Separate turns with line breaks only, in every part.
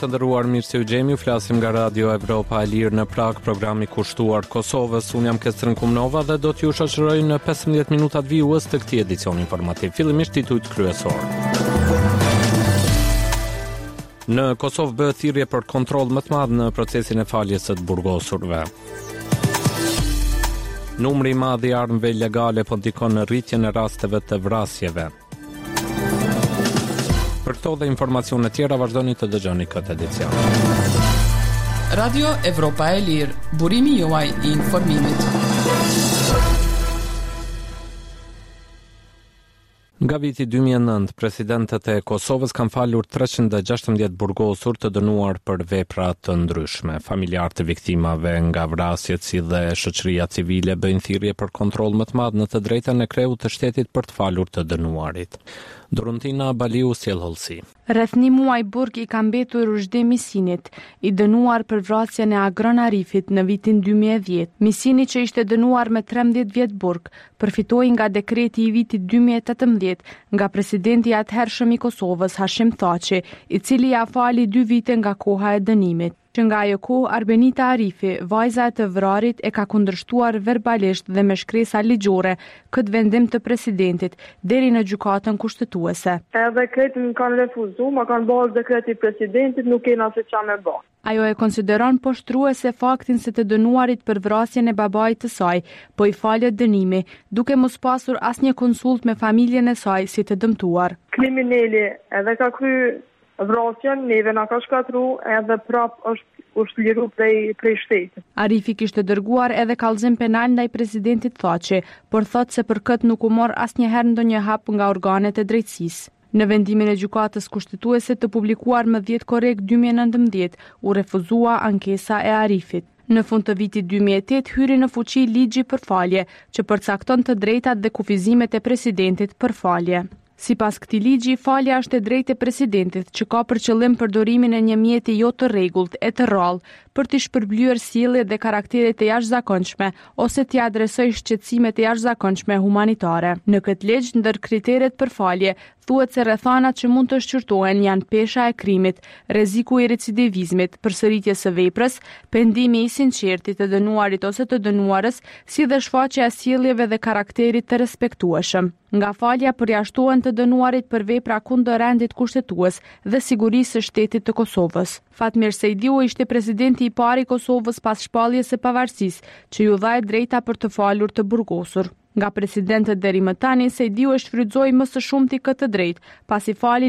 të nderuar, mirë se u gjemi, flasim nga Radio Evropa e Lirë në Prag, programi kushtuar Kosovës. Unë jam Kestrin Kumnova dhe do t'ju shoqëroj në 15 minutat vijues të këtij edicion informativ. Fillimisht titujt kryesor. Në Kosovë bëhet thirrje për kontroll më të madh në procesin e faljes së të burgosurve. Numri i madh i armëve ilegale po ndikon në rritjen e rasteve të vrasjeve. Për këto dhe informacione tjera vazhdoni të dëgjoni këtë edicion.
Radio Evropa e Lirë, burimi juaj i informimit.
Nga viti 2009, presidentët e Kosovës kanë falur 316 burgosur të dënuar për vepra të ndryshme. Familjarë të viktimave nga vrasjet si dhe shoqëria civile bëjnë thirrje për kontroll më të madh në të drejtën e kreut të shtetit për të falur të dënuarit. Dorontina Baliu sjell hollësi.
Rreth një muaj burg i ka mbetur Rushdi Misinit, i dënuar për vrasjen e Agron Arifit në vitin 2010. Misini, që ishte dënuar me 13 vjet burg, përfitoi nga dekreti i vitit 2018 nga presidenti i atëhershëm i Kosovës Hashim Thaçi, i cili ja fali 2 vite nga koha e dënimit. Që nga ajo kohë, Arbenita Arifi, vajza e të vrarit, e ka kundërshtuar verbalisht dhe me shkresa ligjore këtë vendim të presidentit deri në gjykatën kushtetuese.
Edhe këtë më kanë refuzu, më kanë bërë dekreti presidentit, nuk kena se qa me bërë.
Ajo e konsideron poshtruese faktin se të dënuarit për vrasjen e babait të saj, po i falet dënimi, duke mos pasur asnjë konsult me familjen e saj si të dëmtuar.
Kriminali edhe ka kryer vrasjen, neve na ka shkatru edhe prap është liru prej shtetit.
Arifi kishte dërguar edhe kallëzim penal ndaj presidentit Thaçi, por thotë se për këtë nuk u mor asnjëherë ndonjë hap nga organet e drejtësisë. Në vendimin e gjykatës kushtetuese të publikuar më 10 korrik 2019, u refuzua ankesa e Arifit. Në fund të vitit 2008 hyri në fuqi ligji për falje, që përcakton të drejtat dhe kufizimet e presidentit për falje. Sipas këtij ligji, falja është e drejtë e presidentit, që ka për qëllim përdorimin e një mjeti jo të rregullt e të rrallë për të shpërblyer sjellje dhe karaktere të jashtëzakonshme ose t'i adresojë shqetësime të jashtëzakonshme humanitare. Në këtë ligj, ndër kriteret për falje, thuhet se rrethanat që mund të shqyrtohen janë pesha e krimit, rreziku i recidivizmit, përsëritjes së veprës, pendimi i sinqertit të dënuarit ose të dënuarës, si dhe shfaqja e sjelljeve dhe karakterit të respektueshëm. Nga falja përjashtohen të dënuarit për vepra kundër rendit kushtetues dhe sigurisë së shtetit të Kosovës. Fatmir Sejdiu ishte presidenti i parë i Kosovës pas shpalljes së pavarësisë, që ju dha drejta për të falur të burgosur. Nga presidentët deri më tani, Sejdiu e shfrytëzoi më së shumti këtë drejtë, pasi fali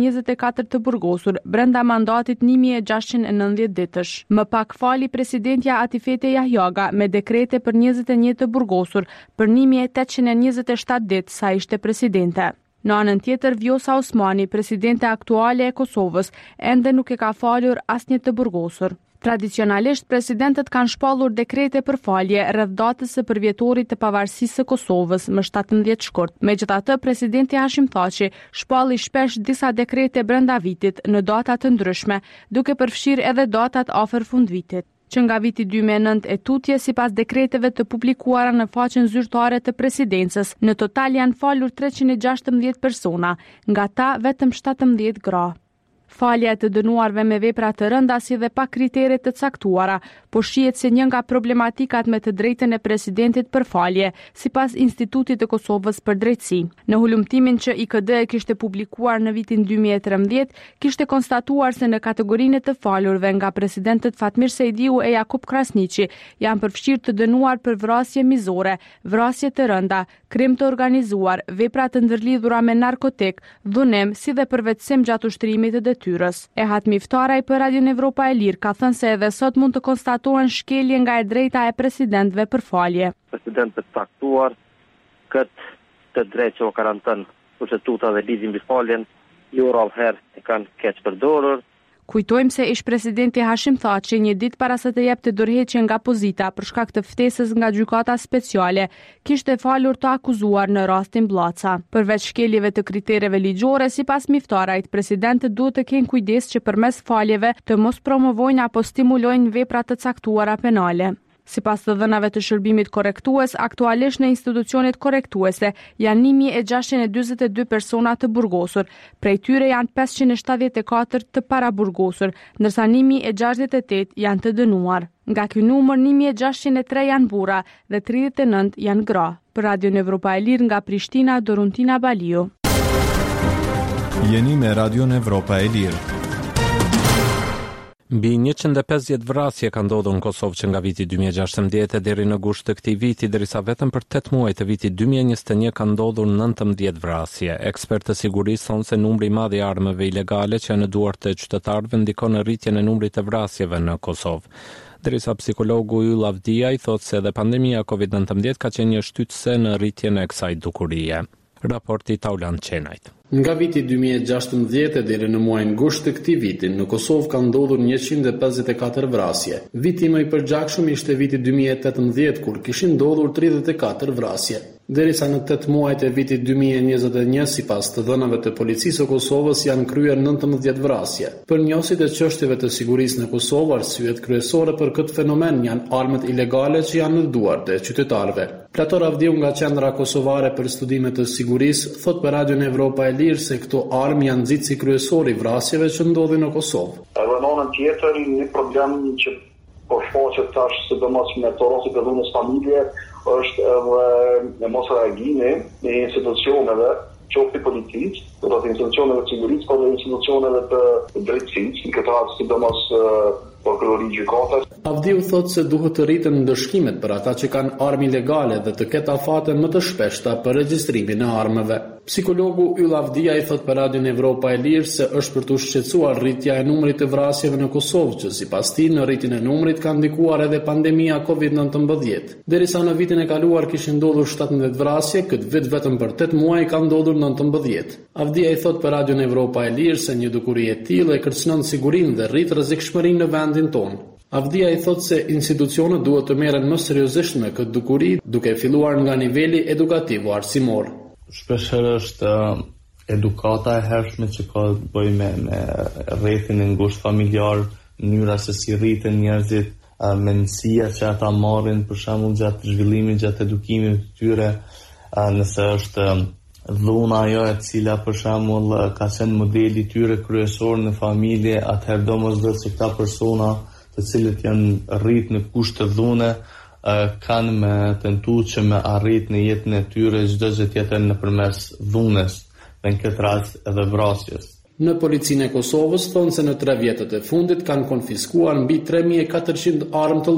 124 të burgosur brenda mandatit 1690 ditësh. Më pak fali presidentja Atifete Jahjaga me dekrete për 21 të burgosur për 1827 ditë sa ishte presidente. Në anën tjetër, Vjosa Osmani, presidente aktuale e Kosovës, ende nuk e ka falur asnjë të burgosur. Tradicionalisht, presidentët kanë shpallur dekrete për falje rreth datës së përvjetorit të pavarësisë së Kosovës më 17 shkurt. Megjithatë, presidenti Hashim Thaçi shpalli shpesh disa dekrete brenda vitit në data të ndryshme, duke përfshirë edhe datat afër fundvitit. Që nga viti 2009 e tutje, sipas dekreteve të publikuara në faqen zyrtare të presidencës, në total janë falur 316 persona, nga ta vetëm 17 gra. Falja e të dënuarve me vepra të rënda si dhe pa kritere të caktuara, po shihet se një nga problematikat me të drejtën e presidentit për falje, sipas Institutit të Kosovës për drejtësi. Në hulumtimin që IKD e kishte publikuar në vitin 2013, kishte konstatuar se në kategorinë të falurve nga presidentët Fatmir Sejdiu e Jakub Krasniqi janë përfshirë të dënuar për vrasje mizore, vrasje të rënda, krim të organizuar, vepra të ndërlidhura me narkotik, dhunim, si dhe përvetësim gjatë ushtrimit të detyrës. Ehat Miftaraj për Radion Evropa e Lirë ka thënë se edhe sot mund të konstatohen shkelje nga e drejta e presidentëve për falje.
Presidentët caktuar këtë të drejtë që o karantën kushtetuta dhe ligji mbi faljen, jo rrallëherë e kanë keq përdorur.
Kujtojmë se ish presidenti Hashim Thaçi një ditë para se të jepte dorëheqje nga pozita për shkak të ftesës nga gjykata speciale, kishte falur të akuzuar në rastin Blaca. Përveç shkeljeve të kritereve ligjore, sipas Miftarajt, presidentët duhet të kenë kujdes që përmes faljeve të mos promovojnë apo stimulojnë vepra të caktuara penale. Sipas të dhënave të shërbimit korrektues, aktualisht në institucionet korrektuese janë 1642 persona të burgosur, prej tyre janë 574 të paraburgosur, ndërsa 1068 janë të dënuar. Nga ky numër 1603 janë burra dhe 39 janë gra. Për Radion Evropa e Lirë nga Prishtina, Doruntina Balio.
Jeni me Radion Evropa e Lirë.
Mbi 150 vrasje ka ndodhur në Kosovë që nga viti 2016 deri në gusht të këtij viti, derisa vetëm për 8 muaj të vitit 2021 ka ndodhur 19 vrasje. Ekspertë të sigurisë thonë se numri i madh i armëve ilegale që janë në duart të qytetarëve ndikon në rritjen e numrit të vrasjeve në Kosovë. Derisa psikologu Yll Avdiaj thotë se edhe pandemia COVID-19 ka qenë një shtytëse në rritjen e kësaj dukurie. Raporti Taulant Qenajt.
Nga viti 2016 deri në muajin gusht të këtij viti, në Kosovë ka ndodhur 154 vrasje. Viti më i përgjakshëm ishte viti 2018 kur kishin ndodhur 34 vrasje. Derisa në 8 muajt e vitit 2021, sipas të dhënave të policisë së Kosovës, janë kryer 19 vrasje. Për njësit e çështjeve të sigurisë në Kosovë, arsyet kryesore për këtë fenomen janë armët ilegale që janë në duart e qytetarëve. Plator Avdiu nga Qendra Kosovare për Studime të Sigurisë thot për Radion Evropa e Lirë se këto armë janë nxitësi kryesor i vrasjeve që ndodhin në Kosovë.
Edhe në anën tjetër, një problem që po shfaqet tash sidomos me torosit e dhunës familje është edhe mos reagimi e institucioneve, qoftë policisë, do të institucioneve të sigurisë, por edhe institucioneve të drejtësisë, në këtë rast sidomos prokurori gjykatës.
Avdiu thotë se duhet të rriten ndëshkimet për ata që kanë armë ilegale dhe të ketë afate më të shpeshta për regjistrimin e armëve. Psikologu Yll Avdiaj thot për Radion Evropa e Lirë se është për të shqetësuar rritja e numrit të vrasjeve në Kosovë, që sipas tij në rritjen e numrit ka ndikuar edhe pandemia COVID-19. Derisa në vitin e kaluar kishin ndodhur 17 vrasje, këtë vit vetëm për 8 muaj ka ndodhur 19. Avdiaj thot për Radion Evropa e Lirë se një dukuri e tillë e kërcënon sigurinë dhe rrit rrezikshmërinë në vendin tonë. Avdiaj thot se institucionet duhet të merren më seriozisht me këtë dukuri, duke filluar nga niveli edukativ arsimor.
Shpeshherë është edukata e hershme që ka të bëjë me rrethin e ngushtë familjar, mënyra se si rriten njerëzit, mendësia që ata marrin për shembull gjatë zhvillimit, gjatë edukimit të tyre, nëse është dhuna ajo e cila për shembull ka qenë modeli i tyre kryesor në familje, atëherë domosdoshmë se këta persona të cilët janë rrit në kushte dhune kanë me tentu që me arrit në jetën e tyre çdo gjë tjetër nëpërmes dhunës, dhe në këtë rast edhe vrasjes.
Në policinë e Kosovës thonë se në 3 vjetët e fundit kanë konfiskuar mbi 3400 armë të